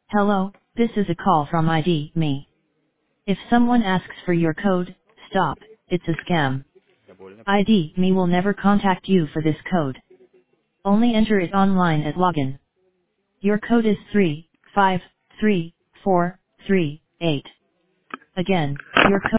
Hello, this is a call from ID Me. If someone asks for your code, stop, it's a scam. Довольно. ID Me will never contact you for this code. Only enter it online at login. Your code is 353438. Again, your code